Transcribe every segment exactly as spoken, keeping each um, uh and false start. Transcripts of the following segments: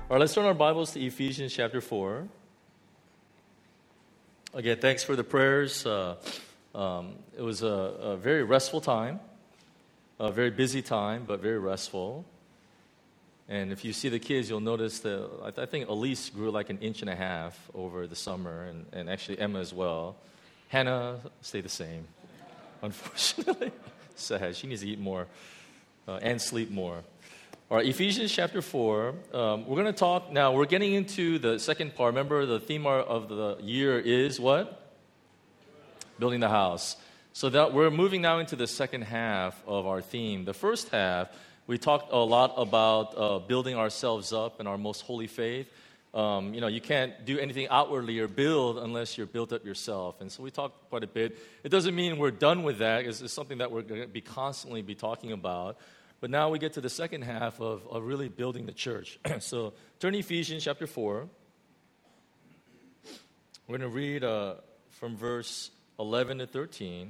All right, let's turn our Bibles to Ephesians chapter four. Again, thanks for the prayers. Uh, um, it was a, a very restful time, a very busy time, but very restful. And if you see the kids, you'll notice that I, th- I think Elise grew like an inch and a half over the summer, and, and actually Emma as well. Hannah stayed the same, unfortunately. Sad. She needs to eat more uh, and sleep more. All right, Ephesians chapter four. Um, we're going to talk now. We're getting into the second part. Remember, the theme of the year is what? Building the house. So that we're moving now into the second half of our theme. The first half, we talked a lot about uh, building ourselves up in our most holy faith. Um, you know, you can't do anything outwardly or build unless you're built up yourself. And so we talked quite a bit. It doesn't mean we're done with that. It's, it's something that we're going to be constantly be talking about. But now we get to the second half of, of really building the church. So turn to Ephesians chapter four. We're going to read uh, from verse eleven to thirteen.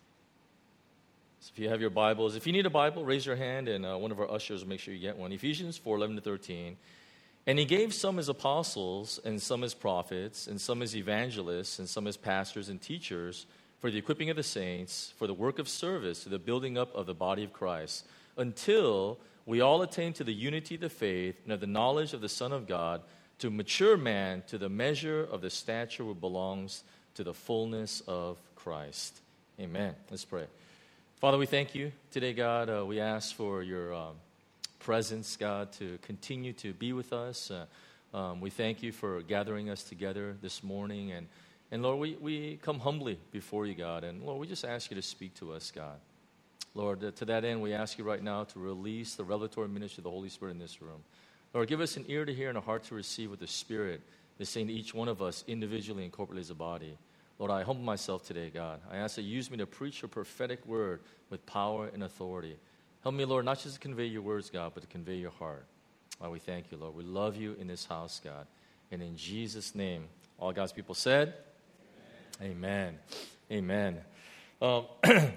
So if you have your Bibles, if you need a Bible, raise your hand, and uh, one of our ushers will make sure you get one. Ephesians four, eleven to thirteen. And he gave some as apostles, and some as prophets, and some as evangelists, and some as pastors and teachers, for the equipping of the saints, for the work of service, to the building up of the body of Christ, until we all attain to the unity of the faith and of the knowledge of the Son of God, to mature man, to the measure of the stature which belongs to the fullness of Christ. Amen. Let's pray. Father, we thank you today, God. Uh, we ask for your um, presence, God, to continue to be with us. Uh, um, we thank you for gathering us together this morning. And, and Lord, we, we come humbly before you, God. And Lord, we just ask you to speak to us, God. Lord, uh, to that end, we ask you right now to release the revelatory ministry of the Holy Spirit in this room. Lord, give us an ear to hear and a heart to receive what the Spirit is saying to each one of us individually and corporately as a body. Lord, I humble myself today, God. I ask that you use me to preach your prophetic word with power and authority. Help me, Lord, not just to convey your words, God, but to convey your heart. Lord, we thank you, Lord. We love you in this house, God. And in Jesus' name, all God's people said, Amen. Amen. Amen. Um,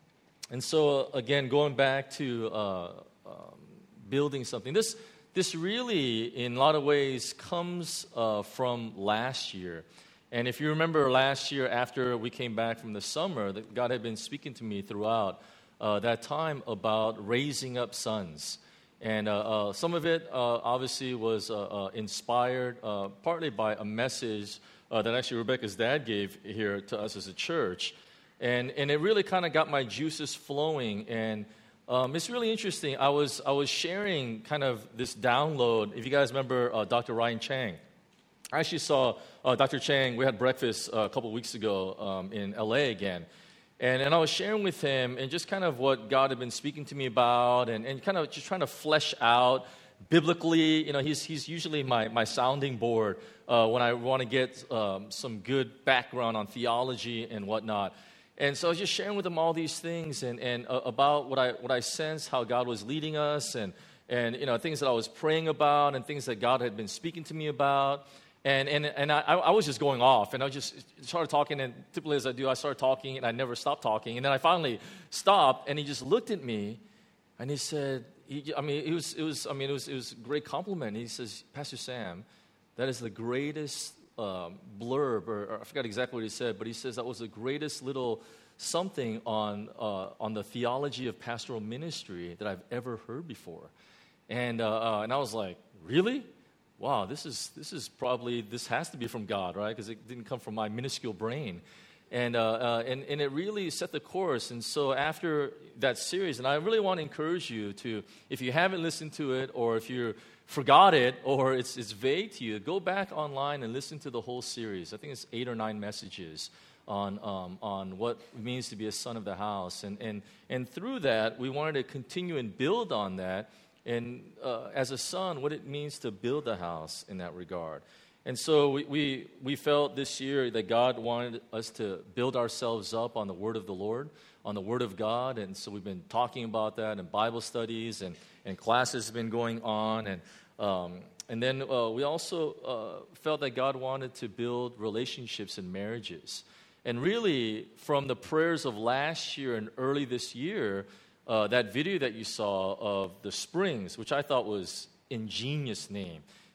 And so, uh, again, going back to uh, um, building something, this this really, in a lot of ways, comes uh, from last year. And if you remember last year, after we came back from the summer, that God had been speaking to me throughout uh, that time about raising up sons. And uh, uh, some of it, uh, obviously, was uh, uh, inspired uh, partly by a message uh, that actually Rebecca's dad gave here to us as a church. And and it really kind of got my juices flowing, and um, it's really interesting. I was I was sharing kind of this download. If you guys remember uh, Doctor Ryan Chang, I actually saw uh, Doctor Chang. We had breakfast uh, a couple of weeks ago um, in L A again, and and I was sharing with him and just kind of what God had been speaking to me about, and, and kind of just trying to flesh out biblically. You know, he's he's usually my my sounding board uh, when I want to get um, some good background on theology and whatnot. And so I was just sharing with them all these things and, and uh, about what I what I sensed, how God was leading us, and and you know things that I was praying about, and things that God had been speaking to me about, and and and I, I was just going off, and I just started talking, and typically as I do, I started talking, and I never stopped talking, and then I finally stopped, and he just looked at me, and he said, he, I mean, it was it was I mean it was it was a great compliment. He says, Pastor Sam, that is the greatest Um, blurb, or, or I forgot exactly what he said, but he says that was the greatest little something on uh, on the theology of pastoral ministry that I've ever heard before, and uh, uh, and I was like, really? Wow, this is this is probably this has to be from God, right? Because it didn't come from my minuscule brain, and uh, uh, and and it really set the course. And so after that series, and I really want to encourage you to, if you haven't listened to it, or if you're forgot it, or it's it's vague to you, go back online and listen to the whole series. I think it's eight or nine messages on um, on what it means to be a son of the house. And and and through that, we wanted to continue and build on that, and uh, as a son, what it means to build a house in that regard. And so we, we we felt this year that God wanted us to build ourselves up on the Word of the Lord, on the Word of God. And so we've been talking about that in Bible studies, and, and classes have been going on. And um, and then uh, we also uh, felt that God wanted to build relationships and marriages. And really, from the prayers of last year and early this year, uh, that video that you saw of the Springs, which I thought was ingenious name.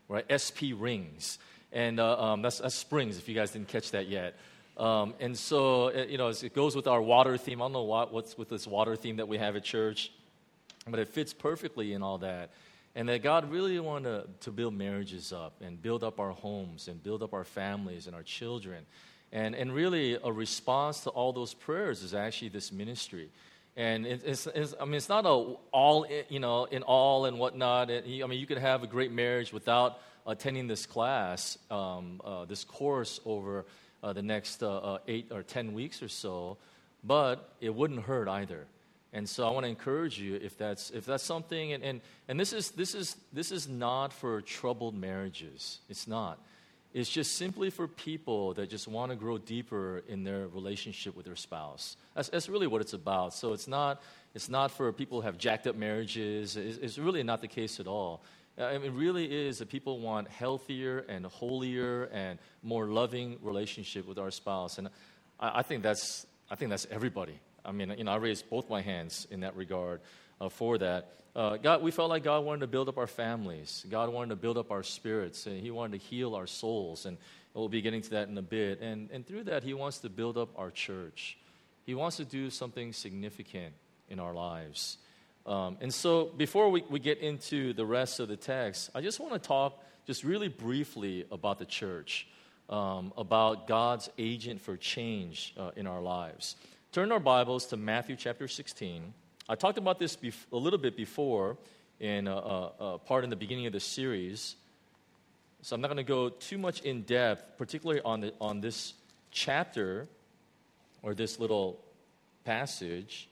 right? S P rings. And uh, um, that's, that's Springs, if you guys didn't catch that yet. Um, and so, it, you know, it goes with our water theme. I don't know what, what's with this water theme that we have at church, but it fits perfectly in all that. And that God really wanted to, to build marriages up and build up our homes and build up our families and our children. And, and really, a response to all those prayers is actually this ministry. And it, it's, it's, I mean, it's not a all, you know, in all and whatnot. It, I mean, you could have a great marriage without attending this class, um, uh, this course over uh, the next uh, uh, eight or ten weeks or so, but it wouldn't hurt either. And so I want to encourage you, if that's if that's something, and, and, and this is this is this is not for troubled marriages. It's not. It's just simply for people that just want to grow deeper in their relationship with their spouse. That's, that's really what it's about. So it's not it's not for people who have jacked up marriages. It's, it's really not the case at all. I mean, it really is that people want healthier and holier and more loving relationship with our spouse, and I, I think that's I think that's everybody. I mean, you know, I raised both my hands in that regard uh, for that. Uh, God, we felt like God wanted to build up our families. God wanted to build up our spirits, and He wanted to heal our souls, and we'll be getting to that in a bit. And and through that, He wants to build up our church. He wants to do something significant in our lives. Um, and so before we, we get into the rest of the text, I just want to talk just really briefly about the church, um, about God's agent for change uh, in our lives. Turn our Bibles to Matthew chapter sixteen. I talked about this bef- a little bit before in a, a, a part in the beginning of the series, so I'm not going to go too much in depth, particularly on the, on this chapter or this little passage.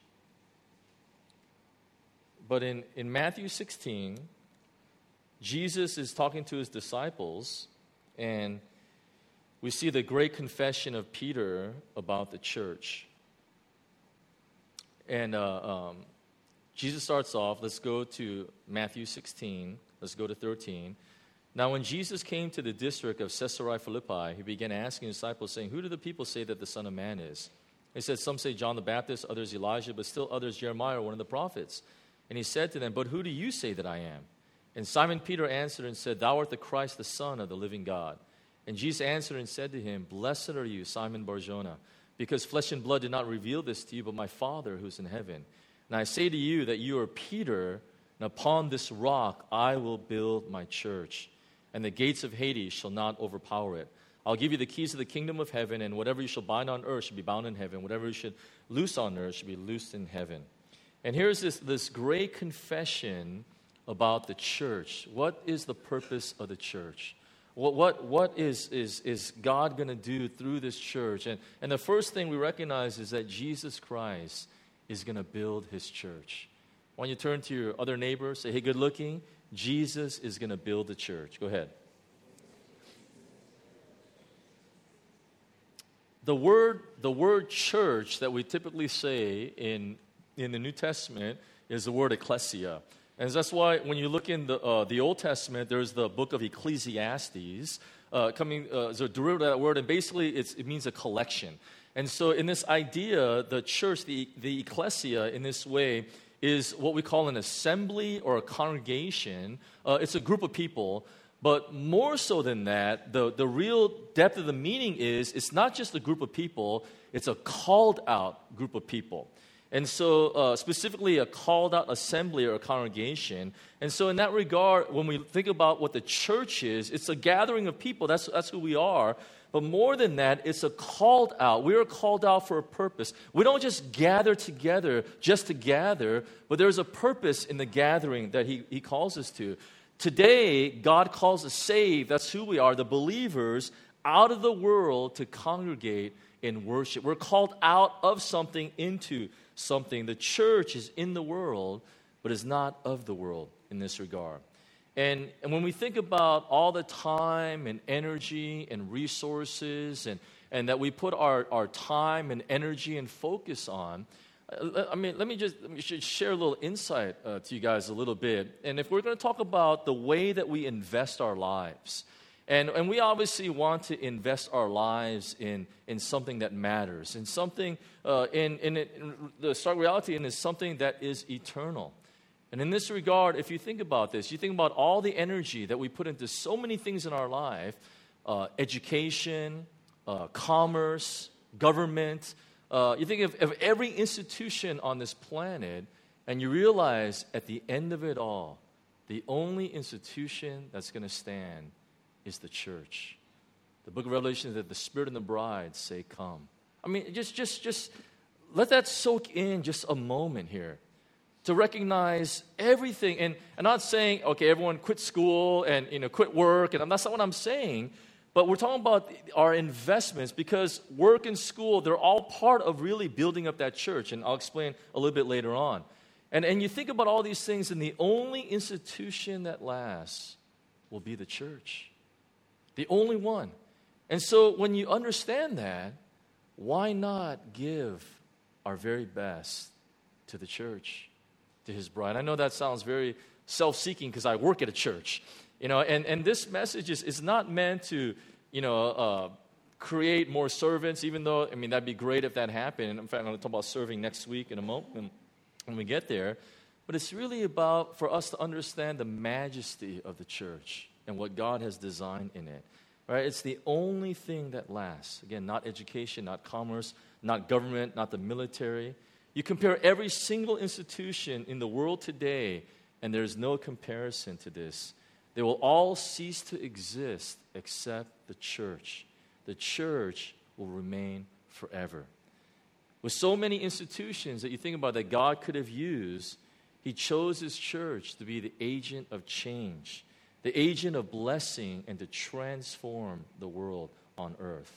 But in, in Matthew sixteen, Jesus is talking to his disciples, and we see the great confession of Peter about the church. And uh, um, Jesus starts off, let's go to Matthew sixteen, let's go to thirteen. Now when Jesus came to the district of Caesarea Philippi, he began asking his disciples, saying, "Who do the people say that the Son of Man is?" He said, "Some say John the Baptist, others Elijah, but still others Jeremiah, or one of the prophets." And he said to them, "But who do you say that I am?" And Simon Peter answered and said, "Thou art the Christ, the Son of the living God." And Jesus answered and said to him, "Blessed are you, Simon Bar-Jonah, because flesh and blood did not reveal this to you, but my Father who is in heaven. And I say to you that you are Peter, and upon this rock I will build my church, and the gates of Hades shall not overpower it. I'll give you the keys of the kingdom of heaven, and whatever you shall bind on earth shall be bound in heaven. Whatever you should loose on earth shall be loosed in heaven." And here's this, this great confession about the church. What is the purpose of the church? What, what, what is, is, is God going to do through this church? And, and the first thing we recognize is that Jesus Christ is going to build his church. Why don't you turn to your other neighbor, say, "Hey, good looking, Jesus is going to build the church." Go ahead. The word, the word church that we typically say in in the New Testament is the word ecclesia. And that's why when you look in the uh, the Old Testament, there's the book of Ecclesiastes, uh, coming uh, as a derivative of that word, and basically it's, it means a collection. And so in this idea, the church, the, the ecclesia in this way, is what we call an assembly or a congregation. Uh, it's a group of people. But more so than that, the, the real depth of the meaning is it's not just a group of people, it's a called out group of people. And so uh, specifically a called out assembly or a congregation. And so in that regard, when we think about what the church is, it's a gathering of people. That's, that's who we are. But more than that, it's a called out. We are called out for a purpose. We don't just gather together just to gather, but there's a purpose in the gathering that he, he calls us to. Today, God calls us saved. That's who we are, the believers, out of the world to congregate in worship. We're called out of something into something. The church is in the world, but is not of the world in this regard. And, and when we think about all the time and energy and resources and, and that we put our, our time and energy and focus on, I mean, let me just let me share a little insight uh, to you guys a little bit. And if we're going to talk about the way that we invest our lives, and, and we obviously want to invest our lives in, in something that matters, in something, uh, in, in, it, in the stark reality, and is something that is eternal. And in this regard, if you think about this, you think about all the energy that we put into so many things in our life, uh, education, uh, commerce, government. Uh, you think of, of every institution on this planet, and you realize at the end of it all, the only institution that's going to stand is the church. The book of Revelation says that the Spirit and the bride say, come. I mean, just, just, just let that soak in just a moment here. To recognize everything, and I'm not saying, okay, everyone quit school and, you know, quit work, and that's not what I'm saying, but we're talking about our investments, because work and school, they're all part of really building up that church, and I'll explain a little bit later on. And, and you think about all these things, and the only institution that lasts will be the church. The only one. And so when you understand that, why not give our very best to the church, to His bride? I know that sounds very self-seeking because I work at a church, you know, and, and this message is, is not meant to, you know, uh, create more servants, even though, I mean, that'd be great if that happened. In fact, I'm going to talk about serving next week in a moment when we get there. But it's really about for us to understand the majesty of the church and what God has designed in it. Right? It's the only thing that lasts. Again, not education, not commerce, not government, not the military. You compare every single institution in the world today, and there's no comparison to this. They will all cease to exist except the church. The church will remain forever. With so many institutions that you think about that God could have used, He chose His church to be the agent of change, the agent of blessing, and to transform the world on earth.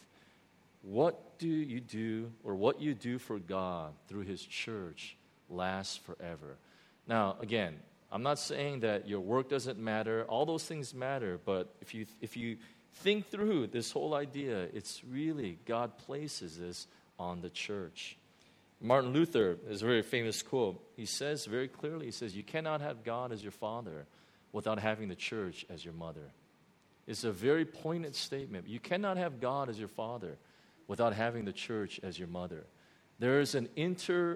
What do you do, or what you do for God through His church lasts forever. Now, again, I'm not saying that your work doesn't matter. All those things matter, but if you if you think through this whole idea, it's really God places this on the church. Martin Luther has a very famous quote. He says very clearly, he says, you cannot have God as your father without having the church as your mother. It's a very poignant statement. You cannot have God as your father without having the church as your mother. There is an inter,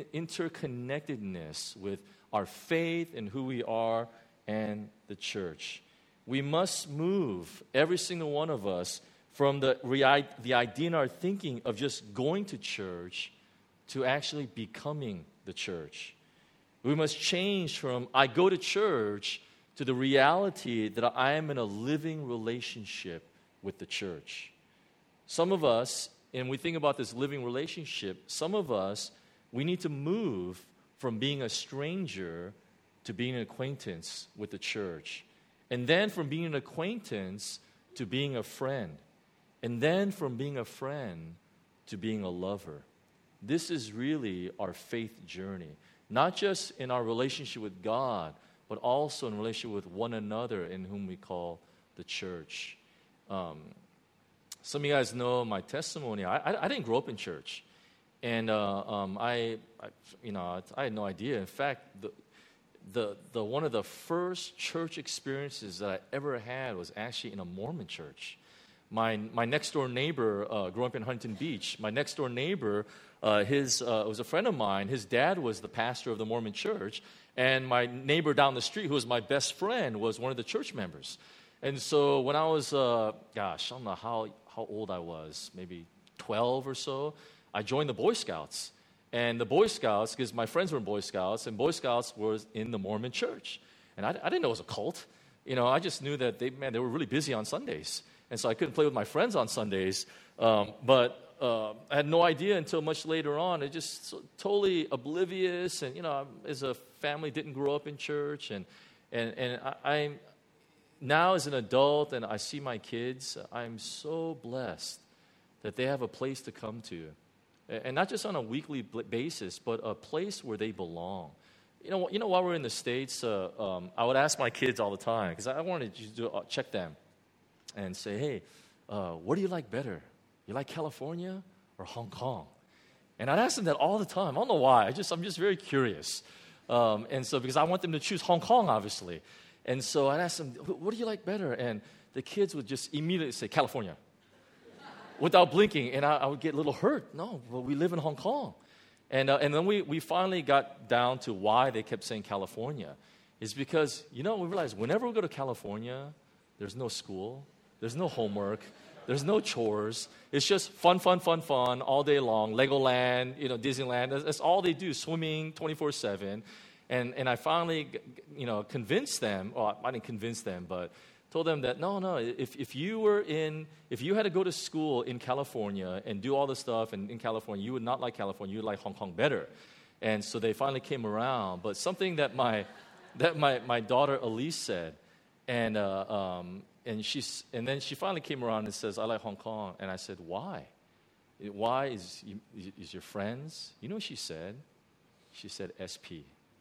interconnectedness with our faith and who we are and the church. We must move, every single one of us, from the, the idea in our thinking of just going to church to actually becoming the church. We must change from I go to church to the reality that I am in a living relationship with the church. Some of us, and we think about this living relationship, some of us, we need to move from being a stranger to being an acquaintance with the church. And then from being an acquaintance to being a friend. And then from being a friend to being a lover. This is really our faith journey. Not just in our relationship with God, but also in relationship with one another in whom we call the church. Um, some of you guys know my testimony. I, I, I didn't grow up in church. And uh, um, I, I, you know, I had no idea. In fact, the, the, the one of the first church experiences that I ever had was actually in a Mormon church. My my next door neighbor uh, grew up in Huntington Beach. My next door neighbor, uh, his uh, was a friend of mine. His dad was the pastor of the Mormon church, and my neighbor down the street, who was my best friend, was one of the church members. And so when I was, uh, gosh, I don't know how how old I was, maybe twelve or so, I joined the Boy Scouts. And the Boy Scouts, because my friends were in Boy Scouts, and Boy Scouts was in the Mormon church. And I, I didn't know it was a cult. You know, I just knew that they, man, they were really busy on Sundays. And so I couldn't play with my friends on Sundays. Um, but uh, I had no idea until much later on. It just so, totally oblivious. And, you know, as a family, didn't grow up in church. And, and, and I, I'm now as an adult, and I see my kids, I'm so blessed that they have a place to come to. And not just on a weekly basis, but a place where they belong. You know, you know, while we're in the States, uh, um, I would ask my kids all the time, because I wanted to do, uh, check them and say, hey, uh, what do you like better? You like California or Hong Kong? And I'd ask them that all the time. I don't know why. I just, I'm just very curious. Um, and so, because I want them to choose Hong Kong, obviously. And so I'd ask them, what do you like better? And the kids would just immediately say, California. Without blinking, and I, I would get a little hurt. No, well, we live in Hong Kong. And, uh, and then we, we finally got down to why they kept saying California. It's because, you know, we realized whenever we go to California, there's no school, there's no homework, there's no chores. It's just fun, fun, fun, fun all day long. Legoland, you know, Disneyland. That's, that's all they do, swimming twenty-four seven. And and I finally, you know, convinced them. Well, I didn't convince them, but told them that no, no. If if you were in, if you had to go to school in California and do all this stuff in, in California, you would not like California. You would like Hong Kong better. And so they finally came around. But something that my that my my daughter Elise said, and uh, um. And she's, and then she finally came around and says, I like Hong Kong. And I said, why? Why is, is your friends? You know what she said? She said S P.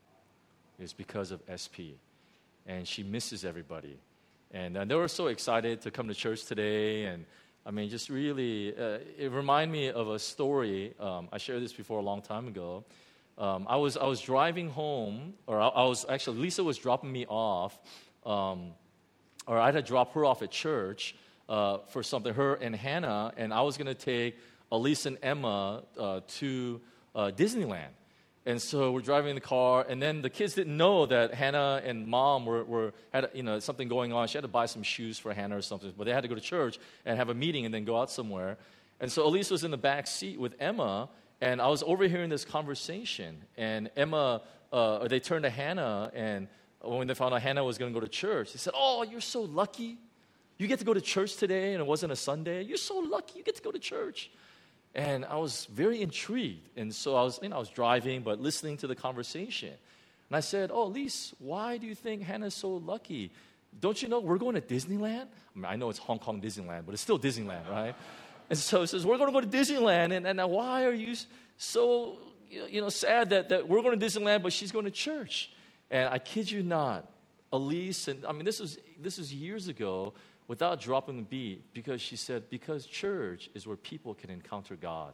It's because of S P. And she misses everybody. And uh, they were so excited to come to church today. And I mean, just really, uh, it reminded me of a story. Um, I shared this before a long time ago. Um, I was I was driving home, or I, I was, actually, Lisa was dropping me off. Um, or I had to drop her off at church uh, for something, her and Hannah, and I was going to take Elise and Emma uh, to uh, Disneyland. And so we're driving in the car, and then the kids didn't know that Hannah and Mom were, were had you know something going on. She had to buy some shoes for Hannah or something, but they had to go to church and have a meeting and then go out somewhere. And so Elise was in the back seat with Emma, and I was overhearing this conversation. And Emma, uh, they turned to Hannah, and when they found out Hannah was going to go to church, they said, oh, you're so lucky. You get to go to church today, and it wasn't a Sunday. You're so lucky. You get to go to church. And I was very intrigued. And so I was, you know, I was driving, but listening to the conversation. And I said, oh, Elise, why do you think Hannah's so lucky? Don't you know we're going to Disneyland? I mean, I know it's Hong Kong Disneyland, but it's still Disneyland, right? And so it says, we're going to go to Disneyland. And, and now why are you so, you know, sad that, that we're going to Disneyland, but she's going to church? And I kid you not, Elise, and I mean, this was this was years ago, without dropping the beat, because she said, because church is where people can encounter God.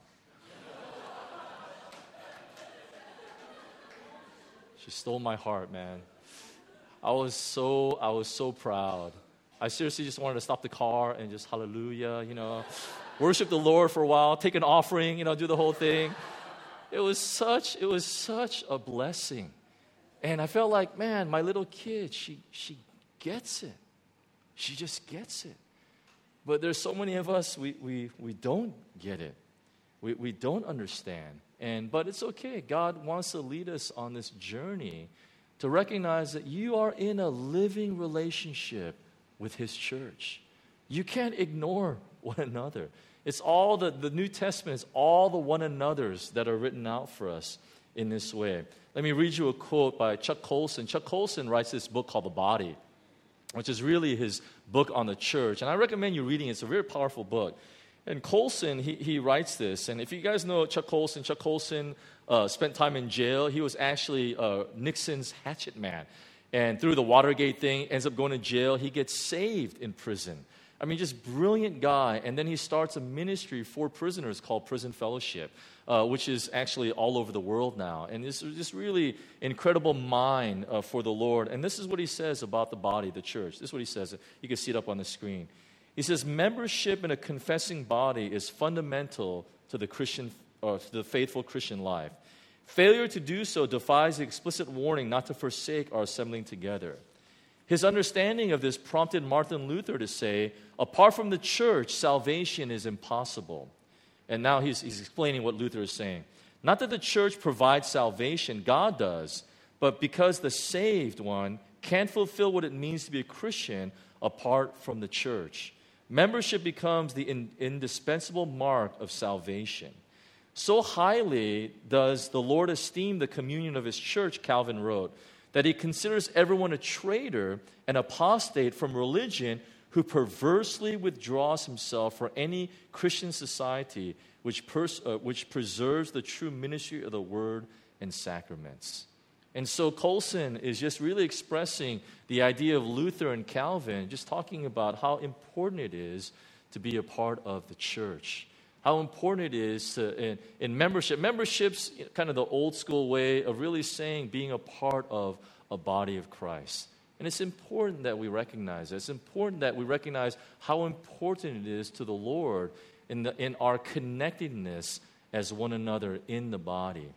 She stole my heart, man. I was so I was so proud. I seriously just wanted to stop the car and just hallelujah, you know, worship the Lord for a while, take an offering, you know, do the whole thing. It was such it was such a blessing. And I felt like, man, my little kid, she she gets it. She just gets it. But there's so many of us, we we, we don't get it. We we don't understand. And but it's okay. God wants to lead us on this journey to recognize that you are in a living relationship with His church. You can't ignore one another. It's all the, the New Testament is all the one another's that are written out for us in this way. Let me read you a quote by Chuck Colson. Chuck Colson writes this book called The Body, which is really his book on the church. And I recommend you reading it. It's a very powerful book. And Colson, he, he writes this. And if you guys know Chuck Colson, Chuck Colson uh, spent time in jail. He was actually uh, Nixon's hatchet man. And through the Watergate thing, ends up going to jail. He gets saved in prison. I mean, just brilliant guy. And then he starts a ministry for prisoners called Prison Fellowship, uh, which is actually all over the world now. And this is just really incredible mind uh, for the Lord. And this is what he says about the body, the church. This is what he says. You can see it up on the screen. He says, membership in a confessing body is fundamental to the Christian, or to the faithful Christian life. Failure to do so defies the explicit warning not to forsake our assembling together. His understanding of this prompted Martin Luther to say, apart from the church, salvation is impossible. And now he's, he's explaining what Luther is saying. Not that the church provides salvation, God does, but because the saved one can't fulfill what it means to be a Christian apart from the church. Membership becomes the in, indispensable mark of salvation. So highly does the Lord esteem the communion of His church, Calvin wrote, that He considers everyone a traitor and apostate from religion who perversely withdraws himself from any Christian society which, pers- uh, which preserves the true ministry of the Word and sacraments. And so Colson is just really expressing the idea of Luther and Calvin, just talking about how important it is to be a part of the church. How important it is to, in, in membership. Membership's kind of the old school way of really saying being a part of a body of Christ. And it's important that we recognize it. It's important that we recognize how important it is to the Lord in, the, in our connectedness as one another in the body.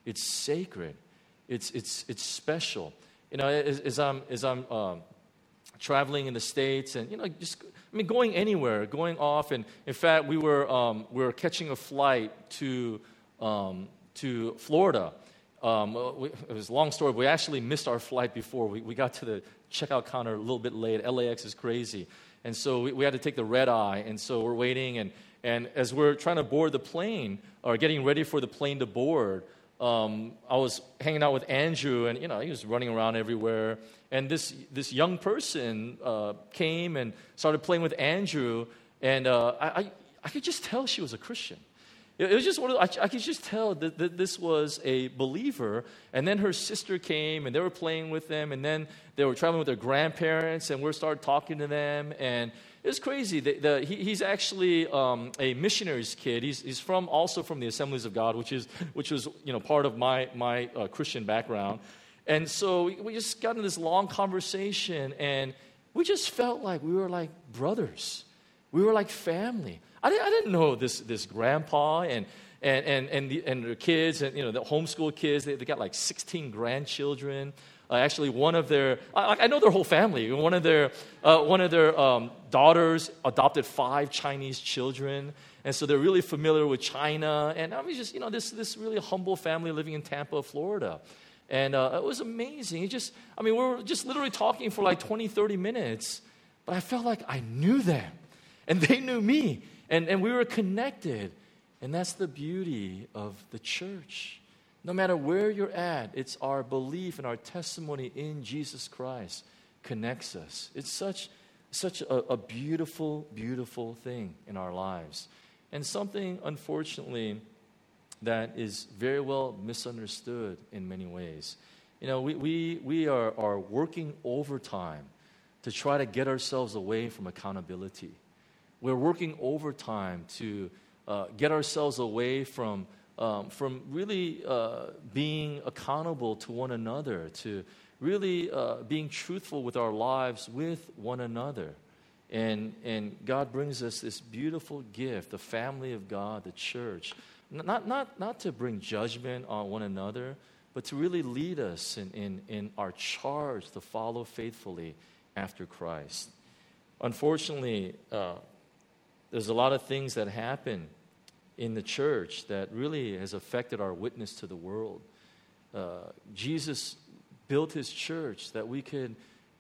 It's sacred. It's it's it's special. You know, as, as I'm as I'm um, traveling in the States, and you know, just I mean, going anywhere, going off, and in fact, we were um, we were catching a flight to um, to Florida. Um, we, it was a long story, but we actually missed our flight before. We we got to the checkout counter a little bit late. L A X is crazy, and so we, we had to take the red eye, and so we're waiting, and and as we're trying to board the plane or getting ready for the plane to board. Um, I was hanging out with Andrew, and you know he was running around everywhere. And this this young person uh, came and started playing with Andrew, and uh, I, I I could just tell she was a Christian. It, it was just one of the, I, I could just tell that, that this was a believer. And then her sister came, and they were playing with them, and then they were traveling with their grandparents, and we started talking to them, and it was crazy. The, the, he, he's actually um, a missionary's kid. He's, he's from also from the Assemblies of God, which is which was you know part of my my uh, Christian background. And so we, we just got in this long conversation, and we just felt like we were like brothers. We were like family. I didn't, I didn't know this this grandpa and and and and the, and their kids, and you know the homeschool kids. They, they got like sixteen grandchildren. Uh, actually, one of their, I, I know their whole family. One of their, uh, one of their um, daughters adopted five Chinese children, and so they're really familiar with China. And I mean, just you know, this this really humble family living in Tampa, Florida, and uh, it was amazing. It just, I mean, we were just literally talking for like twenty, thirty minutes, but I felt like I knew them, and they knew me, and and we were connected, and that's the beauty of the church. No matter where you're at, it's our belief and our testimony in Jesus Christ connects us. It's such, such a, a beautiful, beautiful thing in our lives. And something, unfortunately, that is very well misunderstood in many ways. You know, we, we, we are, are working overtime to try to get ourselves away from accountability. We're working overtime to uh, get ourselves away from Um, from really uh, being accountable to one another, to really uh, being truthful with our lives with one another. And, and God brings us this beautiful gift, the family of God, the church, not, not, not to bring judgment on one another, but to really lead us in, in, in our charge to follow faithfully after Christ. Unfortunately, uh, there's a lot of things that happen in the church that really has affected our witness to the world. Uh, Jesus built his church that we could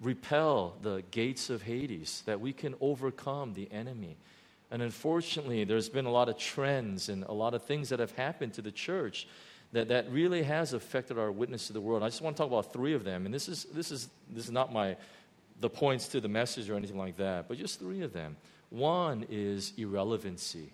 repel the gates of Hades, that we can overcome the enemy. And unfortunately, there's been a lot of trends and a lot of things that have happened to the church that, that really has affected our witness to the world. I just want to talk about three of them. And this is this is this is not my the points to the message or anything like that, but just three of them. One is irrelevancy.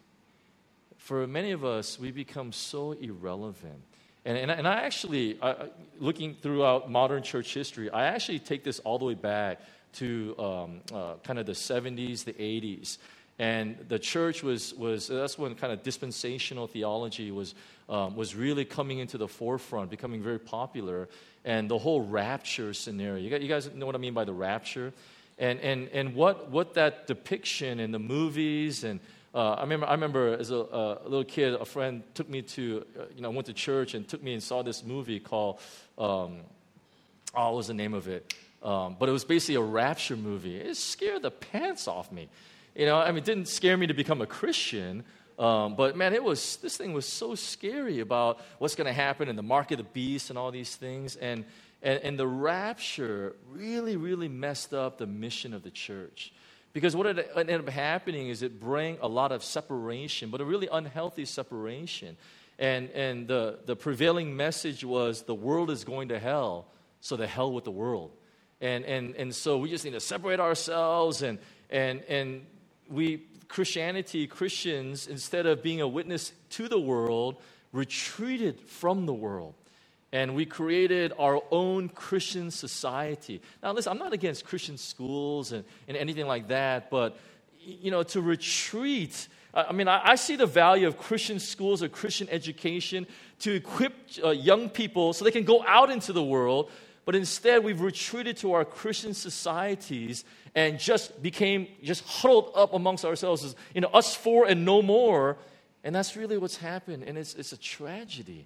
For many of us, we become so irrelevant. And, and, and I actually, I, looking throughout modern church history, I actually take this all the way back to um, uh, kind of the seventies, the eighties. And the church was, was that's when kind of dispensational theology was, um, was really coming into the forefront, becoming very popular. And the whole rapture scenario. You guys, you guys know what I mean by the rapture? And, and, and what, what that depiction in the movies and Uh, I remember. I remember as a, uh, a little kid, a friend took me to, uh, you know, went to church and took me and saw this movie called, um, oh, what was the name of it? Um, but it was basically a rapture movie. It scared the pants off me. You know, I mean, it didn't scare me to become a Christian, um, but man, it was. This thing was so scary about what's going to happen in the mark of the beast and all these things, and and and the rapture really, really messed up the mission of the church. Because what it ended up happening is it brought a lot of separation, but a really unhealthy separation. And and the, the prevailing message was the world is going to hell, so the hell with the world. And and and so we just need to separate ourselves, and and and we Christianity, Christians, instead of being a witness to the world, retreated from the world. And we created our own Christian society. Now, listen, I'm not against Christian schools and, and anything like that, but, you know, to retreat, I mean, I, I see the value of Christian schools or Christian education to equip uh, young people so they can go out into the world, but instead we've retreated to our Christian societies and just became, just huddled up amongst ourselves as, you know, us four and no more, and that's really what's happened, and it's it's a tragedy.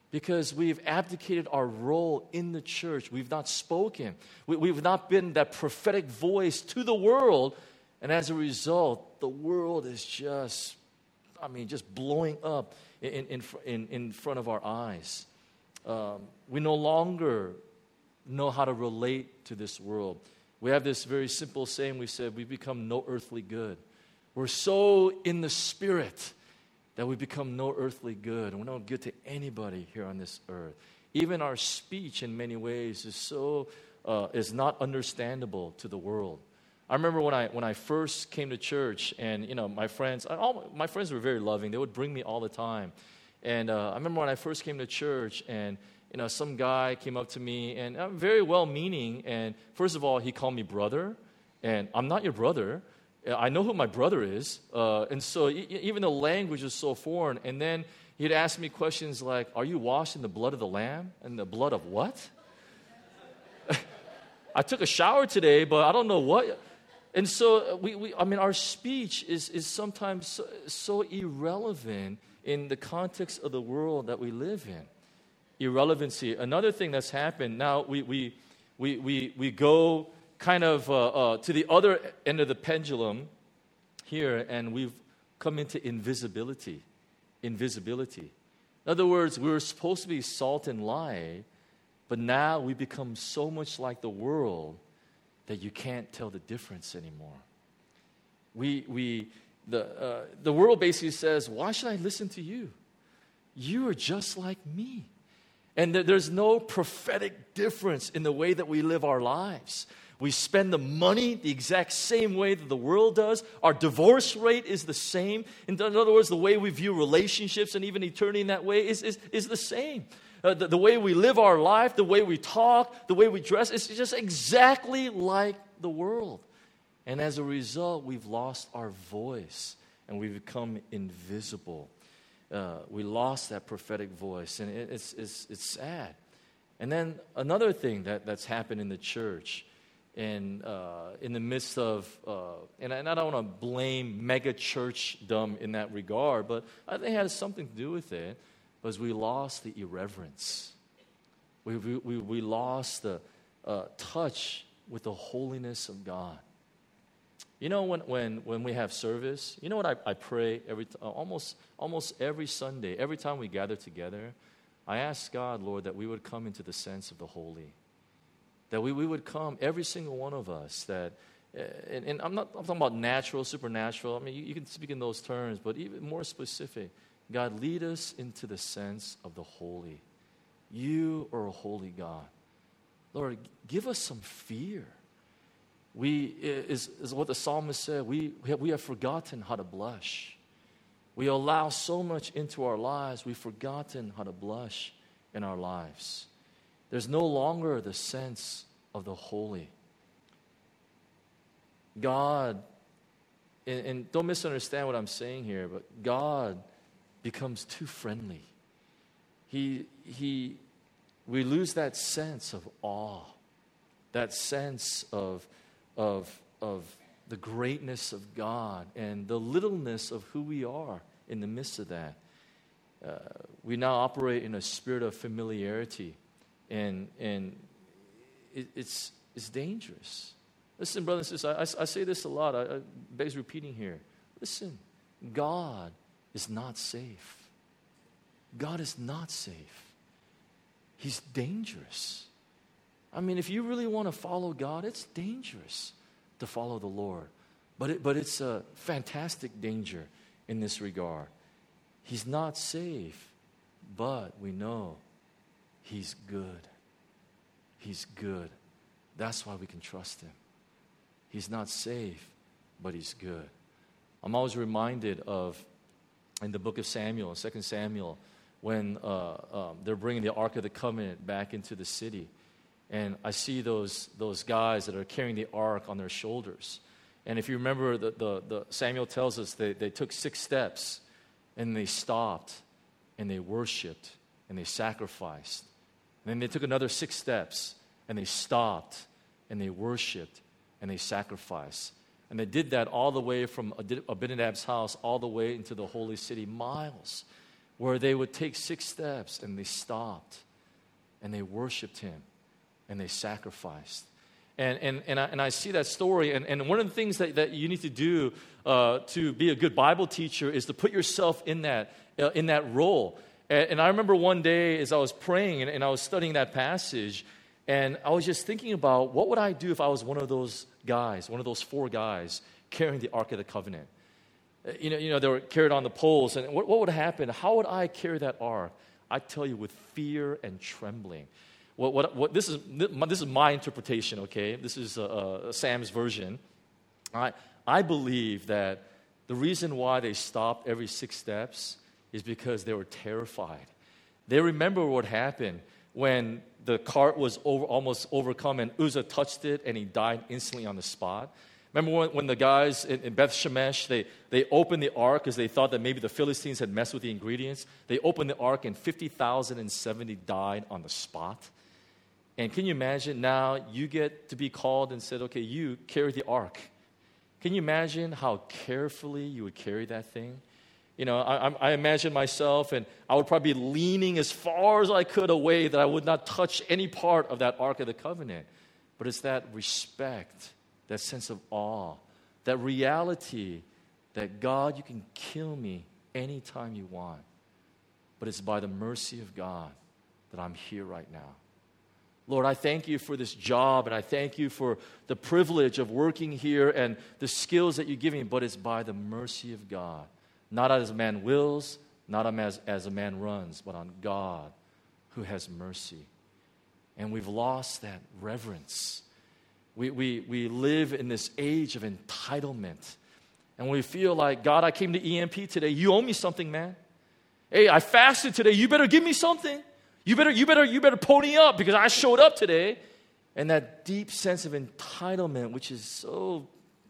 because we've abdicated our role in the church. We've not spoken. We, we've not been that prophetic voice to the world. And as a result, the world is just, I mean, just blowing up in, in, in, in front of our eyes. Um, we no longer know how to relate to this world. We have this very simple saying we said, we become no earthly good. We're so in the spirit that we become no earthly good. And we're not good to anybody here on this earth. Even our speech in many ways is so, uh, is not understandable to the world. I remember when I when I first came to church, and you know my friends, all my friends were very loving. They would bring me all the time, and uh, I remember when I first came to church, and you know some guy came up to me, and I'm very well-meaning. And first of all, he called me brother, and I'm not your brother. I know who my brother is, uh, and so e- even the language is so foreign. And then he'd ask me questions like, "Are you washed in the blood of the Lamb?" And the blood of what? I took a shower today, but I don't know what. And so, we, we, I mean, our speech is, is sometimes so, so irrelevant in the context of the world that we live in. Irrelevancy. Another thing that's happened, now we, we, we, we, we go kind of uh, uh, to the other end of the pendulum here, and we've come into invisibility. Invisibility. In other words, we were supposed to be salt and light, but now we become so much like the world that you can't tell the difference anymore. We, we, the, uh, the world basically says, why should I listen to you? You are just like me. And th- there's no prophetic difference in the way that we live our lives. We spend the money the exact same way that the world does. Our divorce rate is the same. In other words, the way we view relationships and even eternity in that way is, is, is the same. Uh, the, the way we live our life, the way we talk, the way we dress, it's just exactly like the world. And as a result, we've lost our voice and we've become invisible. Uh, we lost that prophetic voice, and it, it's, it's, it's sad. And then another thing that, that's happened in the church, and uh, in the midst of, uh, and, I, and I don't want to blame mega churchdom in that regard, but I think it has something to do with it. Was we lost the irreverence. We, we, we lost the uh, touch with the holiness of God. You know, when, when, when we have service, you know what I, I pray every uh, almost, almost every Sunday, every time we gather together, I ask God, Lord, that we would come into the sense of the holy. That we, we would come, every single one of us, that, uh, and, and I'm not I'm talking about natural, supernatural. I mean, you, you can speak in those terms, but even more specific, God, lead us into the sense of the holy. You are a holy God. Lord, give us some fear. We, is, is what the psalmist said, we, we, have, we have forgotten how to blush. We allow so much into our lives, we've forgotten how to blush in our lives. There's no longer the sense of the holy. God, and, and don't misunderstand what I'm saying here, but God becomes too friendly. He, he, we lose that sense of awe, that sense of, of, of the greatness of God and the littleness of who we are in the midst of that. Uh, we now operate in a spirit of familiarity, and and it, it's it's dangerous. Listen, brothers and sisters, I, I say this a lot. I, I begs repeating here. Listen, God is not safe. God is not safe. He's dangerous. I mean, if you really want to follow God, it's dangerous to follow the Lord. But it, but it's a fantastic danger in this regard. He's not safe, but we know He's good. He's good. That's why we can trust Him. He's not safe, but He's good. I'm always reminded of, in the book of Samuel, Second Samuel, when uh, um, they're bringing the Ark of the Covenant back into the city. And I see those those guys that are carrying the Ark on their shoulders. And if you remember, the, the, the Samuel tells us they, they took six steps, and they stopped, and they worshiped, and they sacrificed. And then they took another six steps, and they stopped, and they worshiped, and they sacrificed. And they did that all the way from Abinadab's house all the way into the holy city, miles. where they would take six steps and they stopped and they worshiped him and they sacrificed. And, and, and, I, and I see that story, and, and one of the things that, that you need to do uh, to be a good Bible teacher is to put yourself in that, uh, in that role. And, and I remember one day as I was praying and, and I was studying that passage, and I was just thinking about what would I do if I was one of those guys, one of those four guys carrying the Ark of the Covenant. You know, you know, they were carried on the poles, and what, what would happen? How would I carry that ark? I tell you, with fear and trembling. What, what, what this is this is my interpretation. Okay, this is uh, uh, Sam's version. I I believe that the reason why they stopped every six steps is because they were terrified. They remember what happened when the cart was over, almost overcome, and Uzzah touched it, and he died instantly on the spot. Remember when, when the guys in, in Beth Shemesh, they, they opened the ark because they thought that maybe the Philistines had messed with the ingredients. They opened the ark and fifty thousand seventy died on the spot. And can you imagine now you get to be called and said, okay, you carry the ark. Can you imagine how carefully you would carry that thing? You know, I, I imagine myself, and I would probably be leaning as far as I could away that I would not touch any part of that Ark of the Covenant. But it's that respect, that sense of awe, that reality that, God, you can kill me anytime you want. But it's by the mercy of God that I'm here right now. Lord, I thank you for this job, and I thank you for the privilege of working here and the skills that you give me, but it's by the mercy of God. Not as a man wills, not as, as a man runs, but on God who has mercy. And we've lost that reverence. We, we, we live in this age of entitlement. And we feel like, God, I came to E M P today. You owe me something, man. Hey, I fasted today. You better give me something. You better, you better, you better pony up because I showed up today. And that deep sense of entitlement, which is so,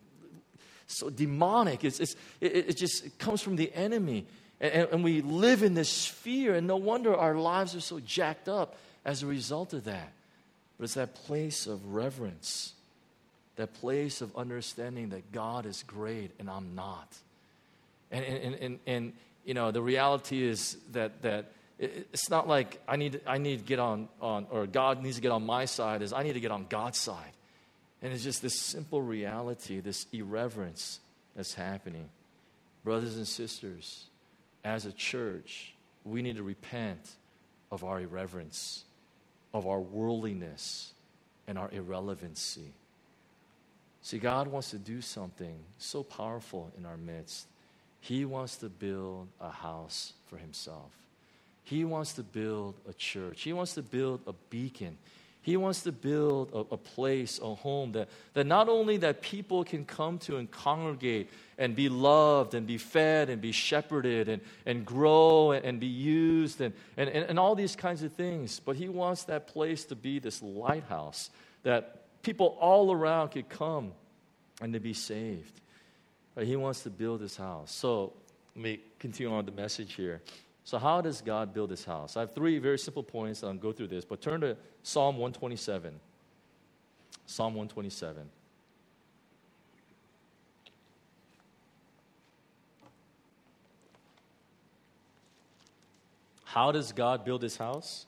so demonic, it's, it's, it, it just it comes from the enemy. And, and we live in this fear, and no wonder our lives are so jacked up as a result of that. But it's that place of reverence, that place of understanding that God is great and I'm not. And, and, and, and you know, the reality is that, that it's not like I need, I need to get on, on, or God needs to get on my side, is I need to get on God's side. And it's just this simple reality, this irreverence that's happening. Brothers and sisters, as a church, we need to repent of our irreverence, of our worldliness, and our irrelevancy. See, God wants to do something so powerful in our midst. He wants to build a house for himself. He wants to build a church. He wants to build a beacon. He wants to build a, a place, a home that, that not only that people can come to and congregate and be loved and be fed and be shepherded and, and grow and, and be used and, and, and all these kinds of things, but he wants that place to be this lighthouse that people all around could come and to be saved. But he wants to build his house. So let me continue on the message here. So how does God build his house? I have three very simple points, and I'll go through this. But turn to Psalm one twenty-seven. Psalm one twenty-seven. How does God build his house?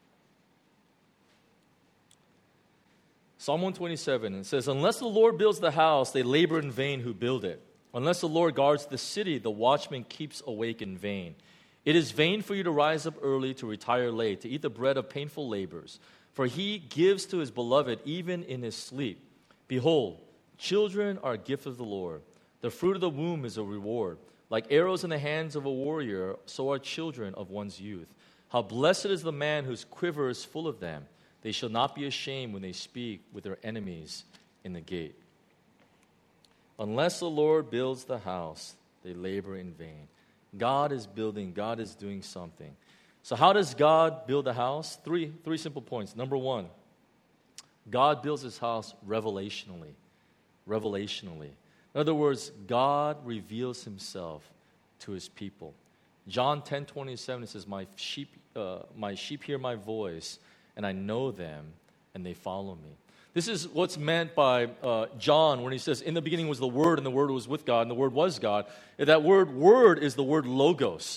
Psalm one twenty-seven, it says, "Unless the Lord builds the house, they labor in vain who build it. Unless the Lord guards the city, the watchman keeps awake in vain. It is vain for you to rise up early, to retire late, to eat the bread of painful labors. For he gives to his beloved even in his sleep. Behold, children are a gift of the Lord. The fruit of the womb is a reward. Like arrows in the hands of a warrior, so are children of one's youth. How blessed is the man whose quiver is full of them. They shall not be ashamed when they speak with their enemies in the gate. Unless the Lord builds the house, they labor in vain." God is building. God is doing something. So how does God build a house? Three, three simple points. Number one, God builds his house revelationally. Revelationally. In other words, God reveals himself to his people. John ten twenty-seven, it says, my sheep, uh, my sheep hear my voice, and I know them, and they follow me. This is what's meant by uh, John when he says, in the beginning was the Word, and the Word was with God, and the Word was God. That word, word, is the word logos.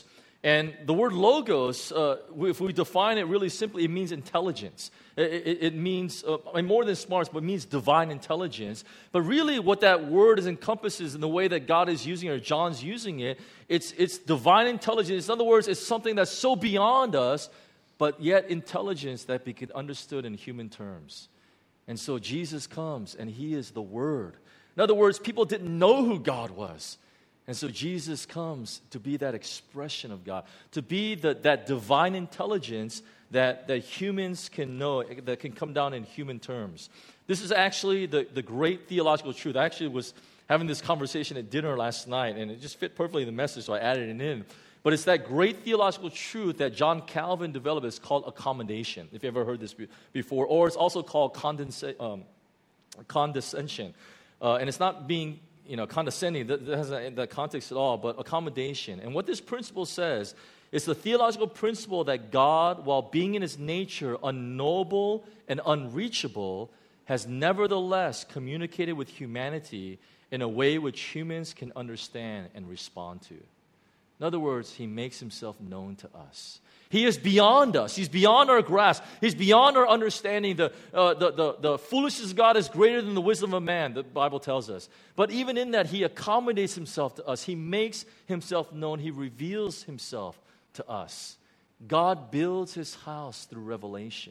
And the word logos, uh, if we define it really simply, it means intelligence. It, it, it means, uh, I mean, more than smarts, but it means divine intelligence. But really what that word is encompasses in the way that God is using it, or John's using it, it's, it's divine intelligence. In other words, it's something that's so beyond us, but yet intelligence that be understood in human terms. And so Jesus comes, and he is the Word. In other words, people didn't know who God was. And so Jesus comes to be that expression of God, to be the, that divine intelligence that, that humans can know, that can come down in human terms. This is actually the, the great theological truth. I actually was having this conversation at dinner last night, and it just fit perfectly in the message, so I added it in. But it's that great theological truth that John Calvin developed. It's called accommodation, if you ever heard this be- before. Or it's also called condensa- um, condescension. Uh, and it's not being you know, condescending, that has that context at all, but accommodation. And what this principle says is the theological principle that God, while being in his nature unknowable and unreachable, has nevertheless communicated with humanity in a way which humans can understand and respond to. In other words, he makes himself known to us. He is beyond us. He's beyond our grasp. He's beyond our understanding. The, uh, the, the, the foolishness of God is greater than the wisdom of man, the Bible tells us. But even in that, he accommodates himself to us. He makes himself known. He reveals himself to us. God builds his house through revelation.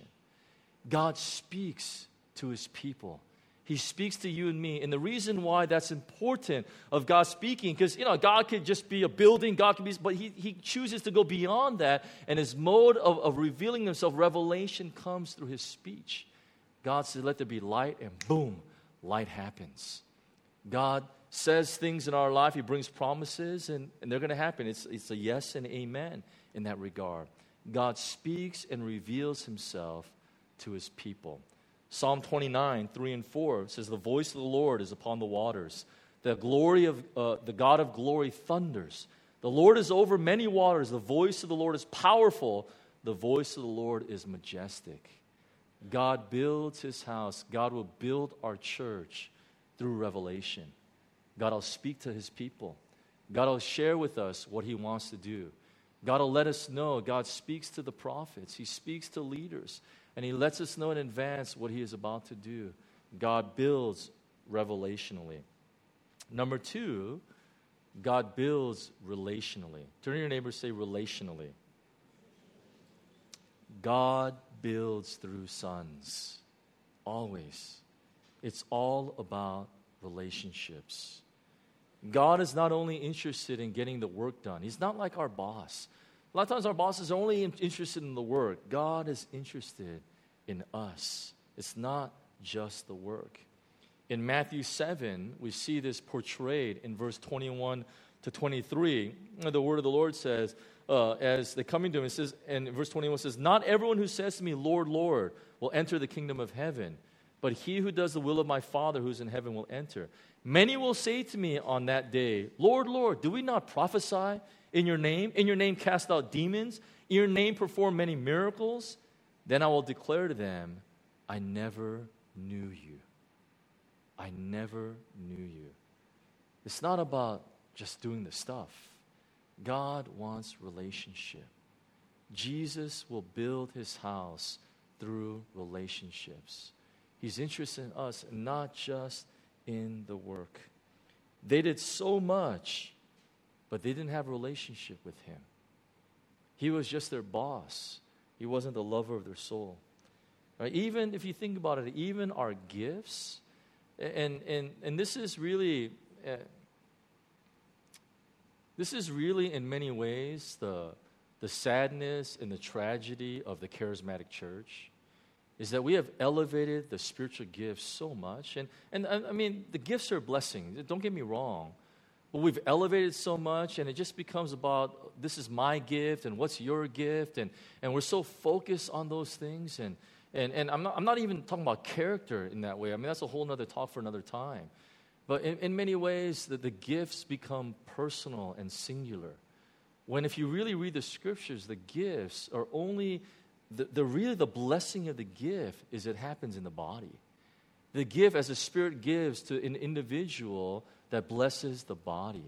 God speaks to his people. He speaks to you and me. And the reason why that's important of God speaking, because, you know, God could just be a building, God can be, but he, he chooses to go beyond that. And his mode of, of revealing himself, revelation, comes through his speech. God says, let there be light, and boom, light happens. God says things in our life. He brings promises, and, and they're going to happen. It's, it's a yes and amen in that regard. God speaks and reveals himself to his people. Psalm twenty-nine, three and four says, the voice of the Lord is upon the waters. The glory of uh, the God of glory thunders. The Lord is over many waters. The voice of the Lord is powerful. The voice of the Lord is majestic. God builds his house. God will build our church through revelation. God will speak to his people. God will share with us what he wants to do. God will let us know. God speaks to the prophets. He speaks to leaders. And he lets us know in advance what he is about to do. God builds revelationally. Number two, God builds relationally. Turn to your neighbor and say relationally. God builds through sons. Always. It's all about relationships. God is not only interested in getting the work done. He's not like our boss. A lot of times our boss is only interested in the work. God is interested in us. It's not just the work. In Matthew seven, we see this portrayed in verse twenty-one to twenty-three. The word of the Lord says, uh, as they come into him, it says, and verse twenty-one says, not everyone who says to me, Lord, Lord, will enter the kingdom of heaven, but he who does the will of my Father who is in heaven will enter. Many will say to me on that day, Lord, Lord, do we not prophesy in your name? In your name cast out demons? In your name perform many miracles? Then I will declare to them, I never knew you. I never knew you. It's not about just doing the stuff. God wants relationship. Jesus will build his house through relationships. He's interested in us, not just in the work. They did so much, but they didn't have a relationship with him. He was just their boss. He wasn't the lover of their soul. Right? Even if you think about it, even our gifts, and and and this is really, uh, this is really in many ways the the sadness and the tragedy of the charismatic church, is that we have elevated the spiritual gifts so much, and and I mean the gifts are a blessing. Don't get me wrong. But we've elevated so much, and it just becomes about, this is my gift, and what's your gift, and, and we're so focused on those things, and, and, and I'm not I'm not even talking about character in that way. I mean, that's a whole other talk for another time. But in, in many ways, the, the gifts become personal and singular. When if you really read the scriptures, the gifts are only, the, the really the blessing of the gift is it happens in the body. The gift as the Spirit gives to an individual that blesses the body.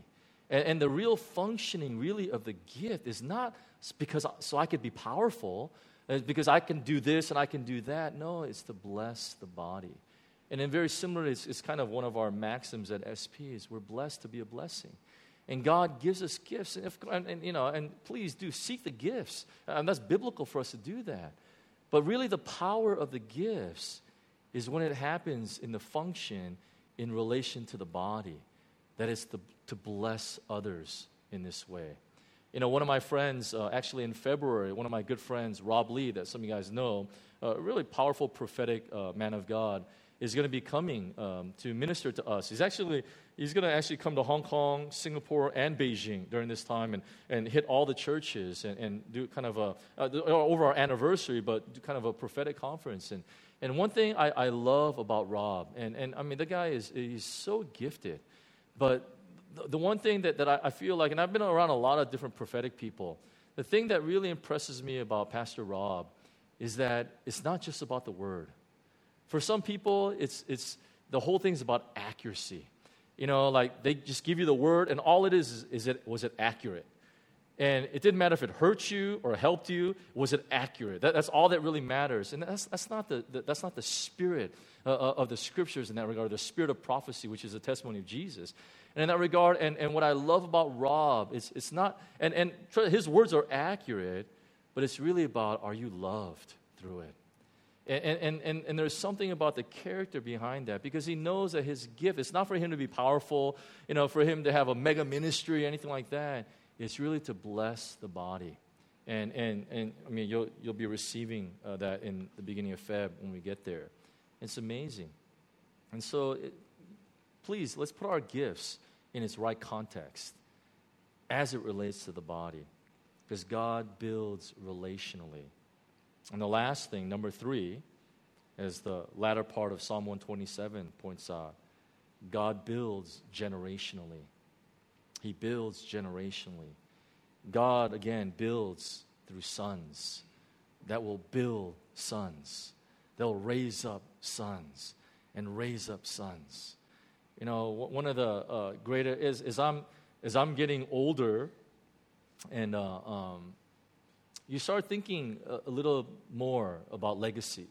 And, and the real functioning, really, of the gift is not because so I could be powerful, it's because I can do this and I can do that. No, it's to bless the body. And then very similar, it's, it's kind of one of our maxims at S P is we're blessed to be a blessing. And God gives us gifts, and, if, and, and you know, and please do seek the gifts. And that's biblical for us to do that. But really, the power of the gifts is when it happens in the function in relation to the body, that is to, to bless others in this way. You know, one of my friends, uh, actually in February, one of my good friends, Rob Lee, that some of you guys know, a really powerful prophetic uh, man of God, is going to be coming um, to minister to us. He's actually he's going to actually come to Hong Kong, Singapore, and Beijing during this time, and, and hit all the churches and, and do kind of a uh, over our anniversary, but do kind of a prophetic conference. And and one thing I, I love about Rob, and and I mean the guy is he's so gifted, but the, the one thing that that I, I feel like, and I've been around a lot of different prophetic people, the thing that really impresses me about Pastor Rob is that it's not just about the word. For some people, it's it's the whole thing's about accuracy. You know, like they just give you the word, and all it is is, is it was it accurate? And it didn't matter if it hurt you or helped you. Was it accurate? That, that's all that really matters. And that's that's not the, the that's not the spirit uh, of the scriptures in that regard. The spirit of prophecy, which is the testimony of Jesus. And in that regard, and, and what I love about Rob, it's it's not and and his words are accurate, but it's really about, are you loved through it? And, and, and, and there's something about the character behind that, because he knows that his gift, it's not for him to be powerful, you know, for him to have a mega ministry or anything like that. It's really to bless the body. And, and, and I mean, you'll, you'll be receiving uh, that in the beginning of February when we get there. It's amazing. And so, it, please, let's put our gifts in its right context as it relates to the body, because God builds relationally. And the last thing, number three, as the latter part of Psalm one twenty-seven points out, God builds generationally. He builds generationally. God, again, builds through sons that will build sons. They'll raise up sons and raise up sons. You know, one of the uh, greater is, is I'm as I'm getting older, and uh, um, you start thinking a, a little more about legacy.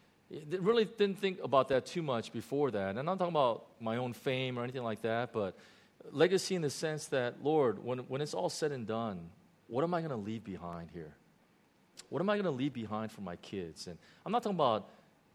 I really didn't think about that too much before that. And I'm not talking about my own fame or anything like that, but legacy in the sense that, Lord, when, when it's all said and done, what am I going to leave behind here? What am I going to leave behind for my kids? And I'm not talking about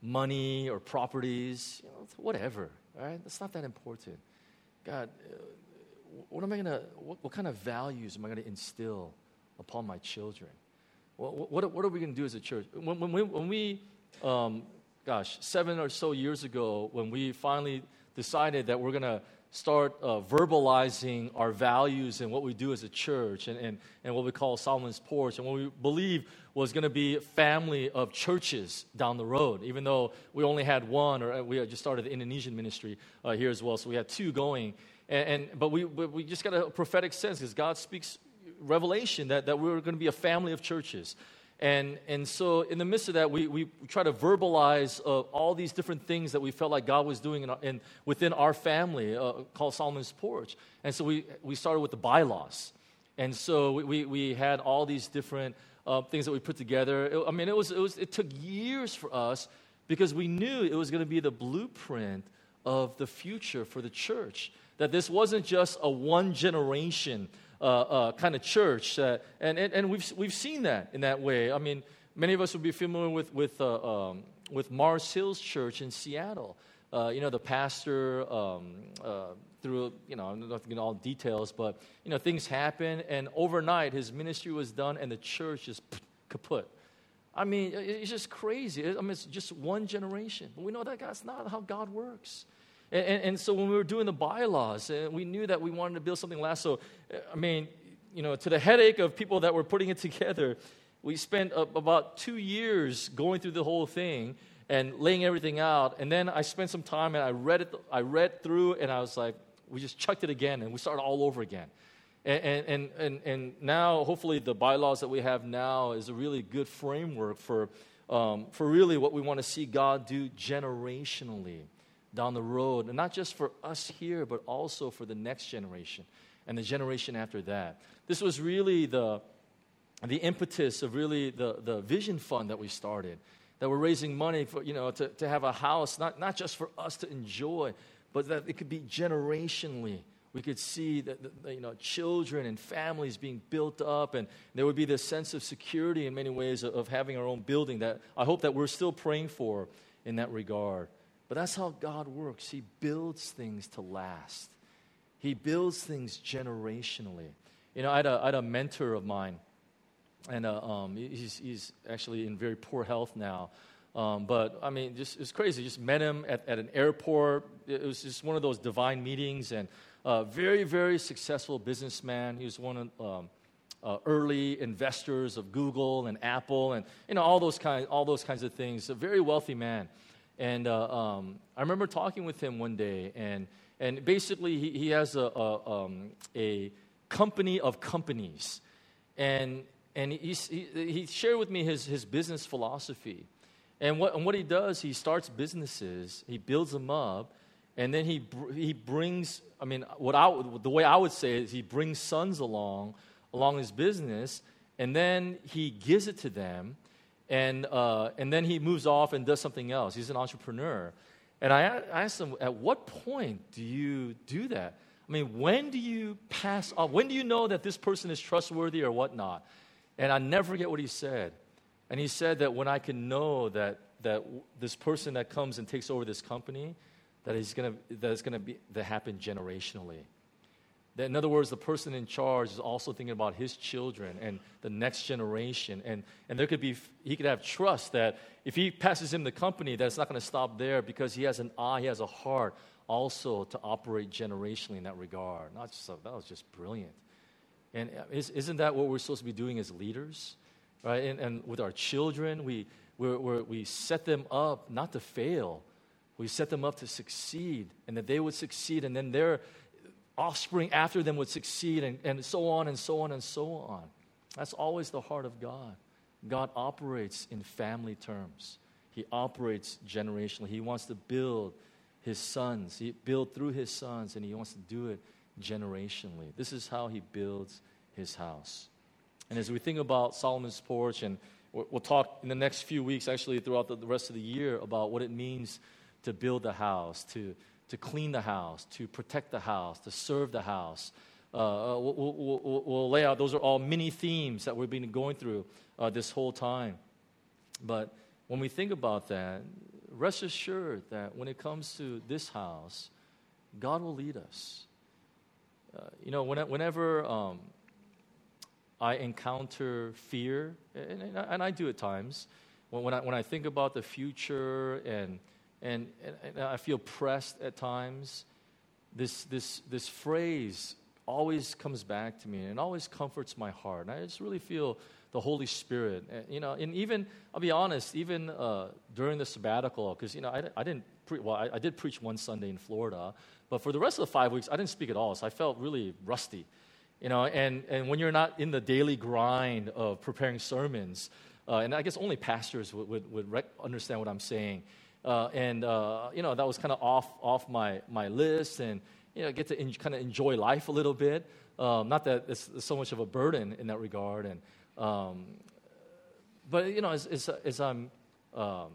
money or properties, you know, whatever, right? That's not that important. God, uh, what am I going to, what, what kind of values am I going to instill upon my children? What, what, what are we going to do as a church? When, when we, when we um, gosh, seven or so years ago, when we finally decided that we're going to start uh, verbalizing our values and what we do as a church, and, and, and what we call Solomon's Porch, and what we believe was going to be a family of churches down the road, even though we only had one, or we had just started the Indonesian ministry uh, here as well, so we had two going. And, and but we we just got a prophetic sense, because God speaks revelation that, that we were going to be a family of churches. And and so in the midst of that, we, we try to verbalize uh, all these different things that we felt like God was doing in, our, in within our family, uh, called Solomon's Porch. And so we, we started with the bylaws. And so we, we, we had all these different uh, things that we put together. It, I mean, it was it was it took years for us, because we knew it was going to be the blueprint of the future for the church. That this wasn't just a one generation Uh, uh, kind of church, uh, and, and and we've we've seen that in that way. I mean, many of us would be familiar with with uh, um, with Mars Hills Church in Seattle. Uh, you know, the pastor um, uh, through you know, I'm not going into all details, but you know, things happen, and overnight his ministry was done, and the church just kaput. I mean, it's just crazy. I mean, it's just one generation, but we know that that's not how God works. And, and, and so when we were doing the bylaws, uh, we knew that we wanted to build something last. So, I mean, you know, to the headache of people that were putting it together, we spent uh, about two years going through the whole thing and laying everything out. And then I spent some time, and I read it. I read through, and I was like, we just chucked it again, and we started all over again. And and and and now, hopefully, the bylaws that we have now is a really good framework for um, for really what we want to see God do generationally down the road, and not just for us here, but also for the next generation. and the generation after that. This was really the, the impetus of really the, the vision fund that we started, that we're raising money for, you know, to, to have a house, not, not just for us to enjoy, but that it could be generationally. We could see that, the, you know, children and families being built up, and there would be this sense of security in many ways of, of having our own building that I hope that we're still praying for in that regard. But that's how God works. He builds things to last. He builds things generationally. You know, I had a, I had a mentor of mine, and uh, um, he's, he's actually in very poor health now. Um, but, I mean, just it's crazy. Just met him at, at an airport. It was just one of those divine meetings, and uh, very, very successful businessman. He was one of um, uh, early investors of Google and Apple, and you know all those kind, all those kinds of things. A very wealthy man. And uh, um, I remember talking with him one day, and and basically he, he has a a, um, a company of companies, and and he, he he shared with me his his business philosophy. And what, and what he does, he starts businesses, he builds them up, and then he he brings, I mean, what I, the way I would say it is he brings sons along, along his business, and then he gives it to them, and uh, and then he moves off and does something else. He's an entrepreneur. And I, I asked him, at what point do you do that? I mean, when do you pass off? When do you know that this person is trustworthy or whatnot? And I never forget what he said. And he said that when I can know that that this person that comes and takes over this company, that he's gonna that it's gonna be that happen generationally. That in other words, the person in charge is also thinking about his children and the next generation, and and there could be he could have trust that if he passes him the company, that it's not going to stop there because he has an eye, he has a heart also to operate generationally in that regard. Not just that was just brilliant. And is, isn't that what we're supposed to be doing as leaders? Right, and, and with our children, we we're, we're, we set them up not to fail. We set them up to succeed, and that they would succeed, and then their offspring after them would succeed, and, and so on and so on and so on. That's always the heart of God. God operates in family terms. He operates generationally. He wants to build his sons. He build through his sons, and he wants to do it generationally. This is how he builds his house. And as we think about Solomon's porch, and we'll talk in the next few weeks, actually throughout the rest of the year, about what it means to build the house, to, to clean the house, to protect the house, to serve the house. Uh, we'll, we'll, we'll, we'll lay out, those are all mini themes that we've been going through uh, this whole time. But when we think about that, rest assured that when it comes to this house, God will lead us. Uh, you know, when, whenever... Um, I encounter fear, and, and, and I do at times. When, when I when I think about the future, and, and and I feel pressed at times, this this this phrase always comes back to me, and it always comforts my heart. And I just really feel the Holy Spirit, and, you know. And even I'll be honest, even uh, during the sabbatical, because you know I, I didn't pre- well I, I did preach one Sunday in Florida, but for the rest of the five weeks I didn't speak at all, so I felt really rusty. You know, and, and when you're not in the daily grind of preparing sermons, uh, and I guess only pastors would, would, would rec- understand what I'm saying. Uh, and, uh, you know, that was kind of off off my, my list, and, you know, get to en- kind of enjoy life a little bit. Um, not that it's, it's so much of a burden in that regard. And um, But, you know, as, as, as I'm, um,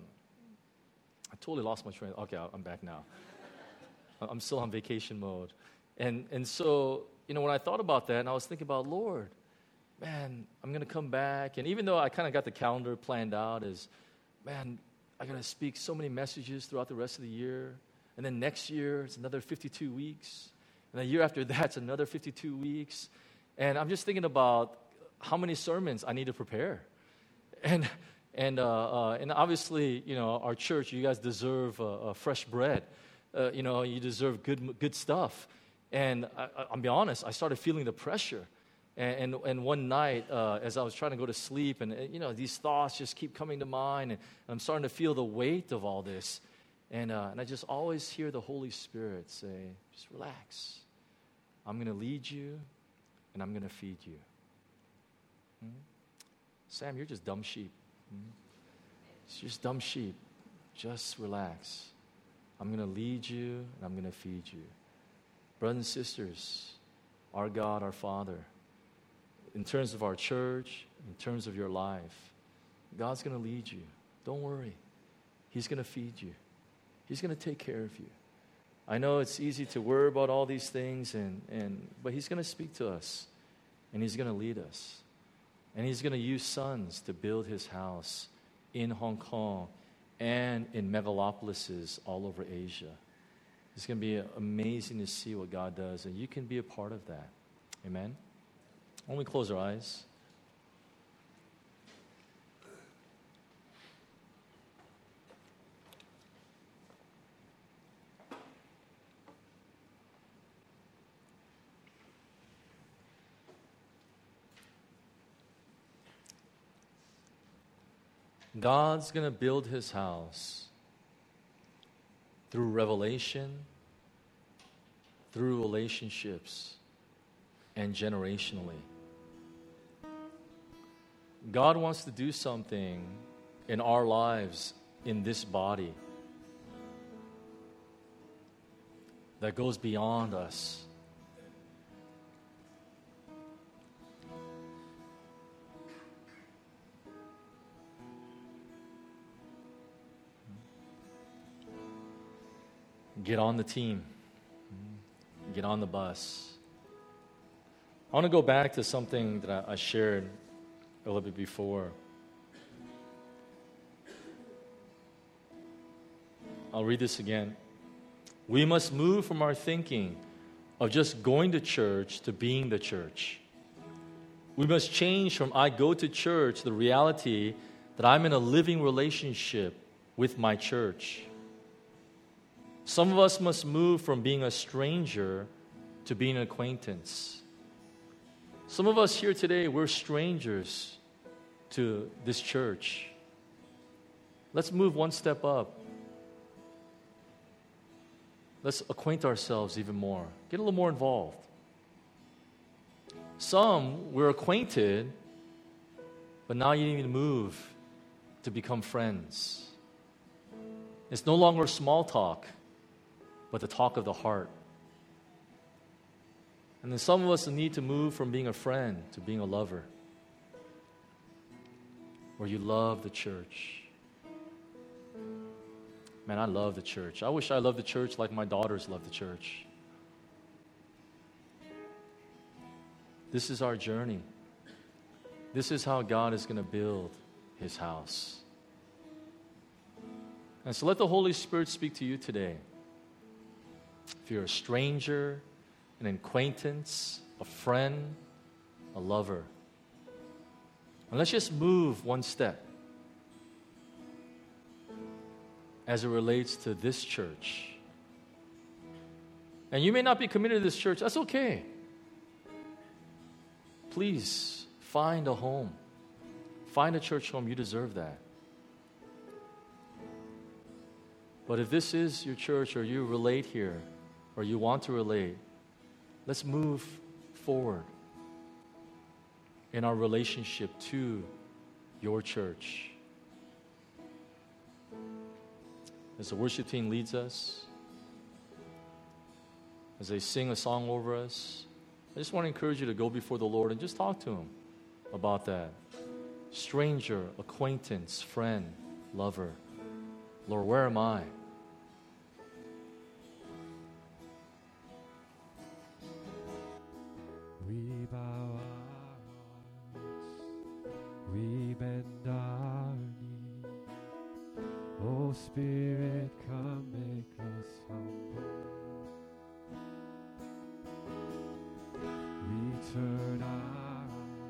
I totally lost my train. Okay, I'm back now. I'm still on vacation mode. And and so... You know, when I thought about that, and I was thinking about, Lord, man, I'm going to come back. And even though I kind of got the calendar planned out as, man, I got to speak so many messages throughout the rest of the year. And then next year, it's another fifty-two weeks. And the year after that, it's another fifty-two weeks. And I'm just thinking about how many sermons I need to prepare. And and uh, uh, and obviously, you know, our church, you guys deserve uh, uh, fresh bread. Uh, you know, you deserve good good stuff. And I, I'll be honest, I started feeling the pressure. And, and, and one night, uh, as I was trying to go to sleep, and, you know, these thoughts just keep coming to mind, and I'm starting to feel the weight of all this. And, uh, and I just always hear the Holy Spirit say, just relax. I'm going to lead you, and I'm going to feed you. Hmm? Sam, you're just dumb sheep. Hmm? It's just dumb sheep. Just relax. I'm going to lead you, and I'm going to feed you. Brothers and sisters, our God, our Father, in terms of our church, in terms of your life, God's going to lead you. Don't worry. He's going to feed you. He's going to take care of you. I know it's easy to worry about all these things, and, and but He's going to speak to us, and He's going to lead us. And He's going to use sons to build His house in Hong Kong and in megalopolises all over Asia. It's going to be amazing to see what God does, and you can be a part of that. Amen? Why don't we close our eyes? God's going to build His house through revelation, through relationships, and generationally. God wants to do something in our lives, in this body, that goes beyond us. Get on the team. Get on the bus. I want to go back to something that I shared a little bit before. I'll read this again. We must move from our thinking of just going to church to being the church. We must change from I go to church to the reality that I'm in a living relationship with my church. Some of us must move from being a stranger to being an acquaintance. Some of us here today, we're strangers to this church. Let's move one step up. Let's acquaint ourselves even more. Get a little more involved. Some, we're acquainted, but now you need to move to become friends. It's no longer small talk, but the talk of the heart. And then some of us need to move from being a friend to being a lover, where you love the church. Man, I love the church. I wish I loved the church like my daughters love the church. This is our journey. This is how God is going to build His house. And so let the Holy Spirit speak to you today. If you're a stranger, an acquaintance, a friend, a lover, and let's just move one step as it relates to this church. And you may not be committed to this church. That's okay. Please find a home. Find a church home. You deserve that. But if this is your church, or you relate here, or you want to relate, let's move forward in our relationship to your church. As the worship team leads us, as they sing a song over us, I just want to encourage you to go before the Lord and just talk to Him about that. Stranger, acquaintance, friend, lover. Lord, where am I? We bow our hearts, we bend our knee. Oh Spirit, come make us humble. We turn our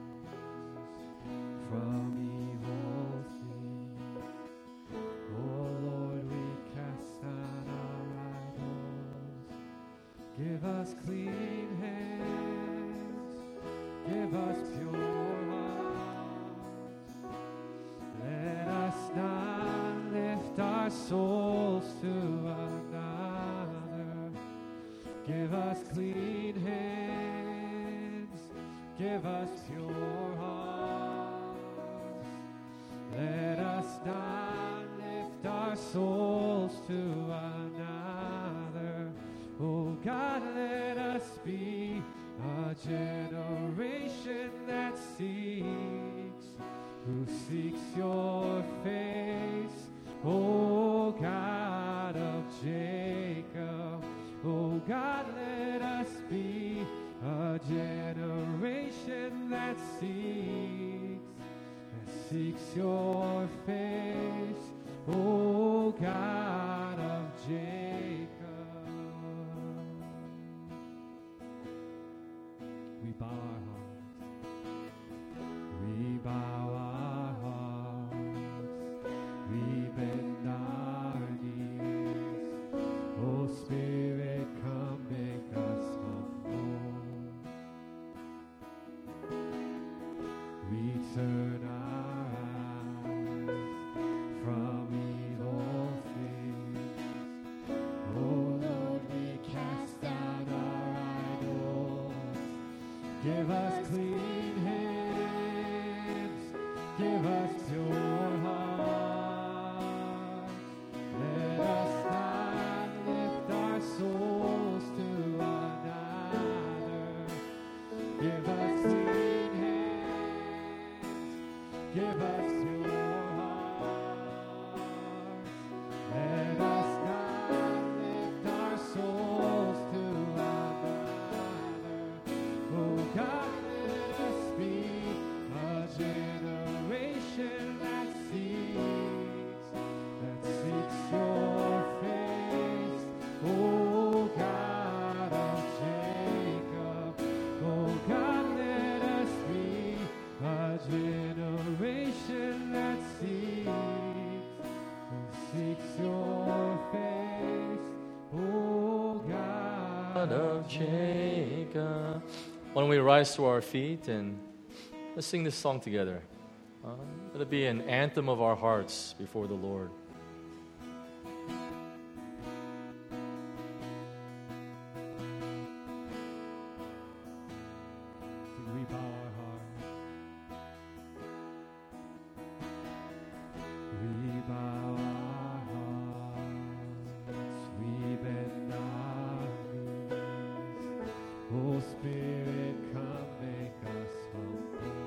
eyes from evil things. Oh Lord, we cast down our idols. Give us clean hands, give us pure hearts. Let us not lift our souls to another. Give us clean hands, give us pure hearts. Let us not lift our souls to another. Oh God, let us be a generation that seeks, who seeks your face, O God of Jacob. O God, let us be a generation that seeks, that seeks your face, O God of Jacob. We bow our hearts, we bow our hearts, we bend our knees. Oh Spirit, come make us humble. We turn our eyes from evil things. Oh Lord, we cast down our idols. Give us clean hands, give us pure hearts. Let us not lift our souls to another. Give us clean hands, give us pure hearts. Let us not lift our souls to another. Oh God, let us be a generation that seeks, that seeks your face. Oh God of Jacob. Oh God, let us be a generation that seeks, that seeks your face. Oh God God of Jacob. Why don't we rise to our feet and let's sing this song together. Uh, let it be an anthem of our hearts before the Lord. we bow our hearts. We bow our hearts. We bend our knees. Oh Spirit, come make us humble.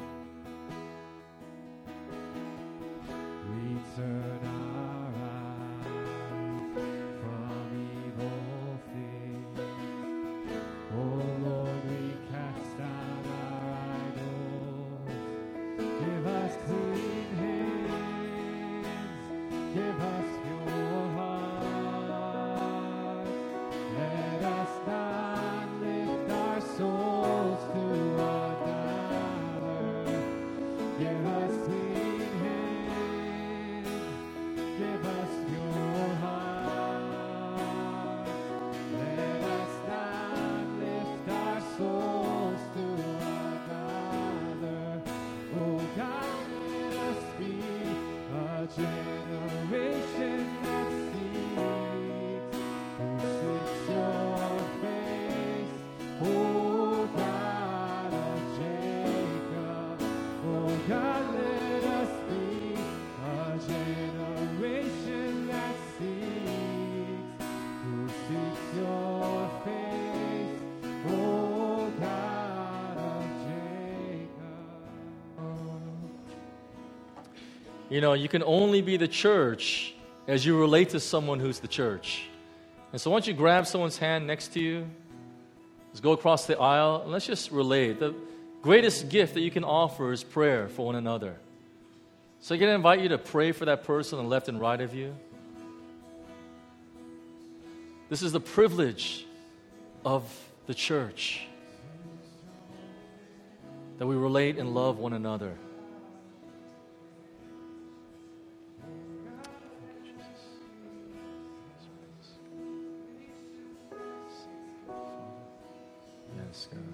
We turn our eyes from evil things. Oh Lord, we cast down our idols. Give us clean hands, give us pure hearts. Let us not lift our souls to another. Give us clean hands, give us pure hearts. Let us not lift our souls to another. Oh God, let us be a generation that seeks, who seeks your face. Oh God of Jacob. Oh God, let us be a generation that seeks, who seeks your face. Oh God of Jacob. You know, you can only be the church as you relate to someone who's the church. And so once you grab someone's hand next to you, let's go across the aisle and let's just relate. The greatest gift that you can offer is prayer for one another. So I'm going to invite you to pray for that person on the left and right of you. This is the privilege of the church, that we relate and love one another. Yes, God.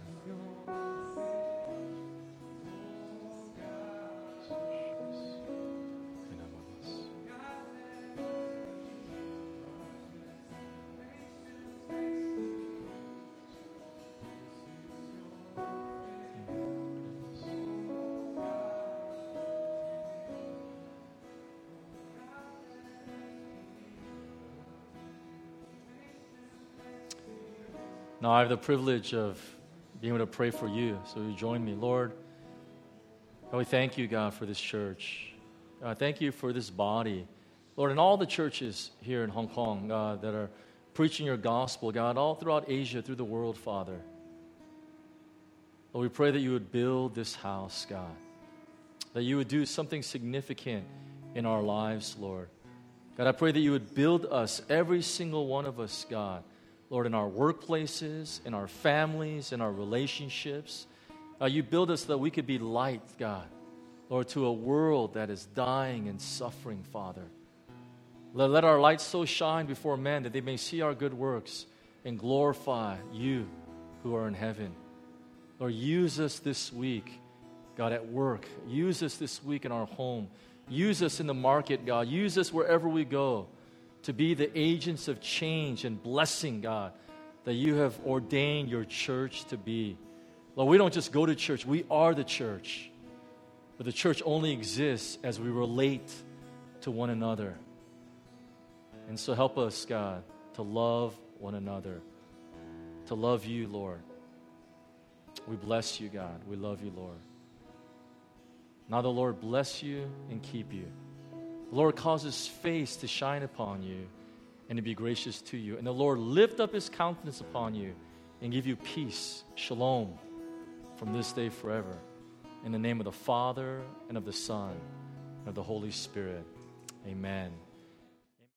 Now, I have the privilege of being able to pray for you. So you join me. Lord, God, we thank you, God, for this church. God, thank you for this body. Lord, and all the churches here in Hong Kong, God, that are preaching your gospel, God, all throughout Asia, through the world, Father. Lord, we pray that you would build this house, God, that you would do something significant in our lives, Lord. God, I pray that you would build us, every single one of us, God, Lord, in our workplaces, in our families, in our relationships. Uh, you build us so that we could be light, God, Lord, to a world that is dying and suffering, Father. Let, let our light so shine before men that they may see our good works and glorify you who are in heaven. Lord, use us this week, God, at work. Use us this week in our home. Use us in the market, God. Use us wherever we go to be the agents of change and blessing, God, that you have ordained your church to be. Lord, we don't just go to church. We are the church. But the church only exists as we relate to one another. And so help us, God, to love one another, to love you, Lord. We bless you, God. We love you, Lord. Now the Lord bless you and keep you. The Lord cause his face to shine upon you and to be gracious to you. And the Lord lift up his countenance upon you and give you peace, shalom, from this day forever. In the name of the Father, and of the Son, and of the Holy Spirit. Amen.